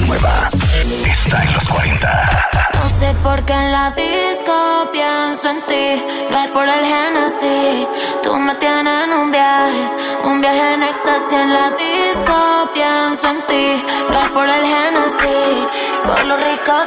nueva está en los 40. No sé por qué en la disco pienso en ti. No es por el Genesis. Tú me tienes en un viaje en éxtasis. En la disco pienso en ti. No es por el Genesis, por lo rico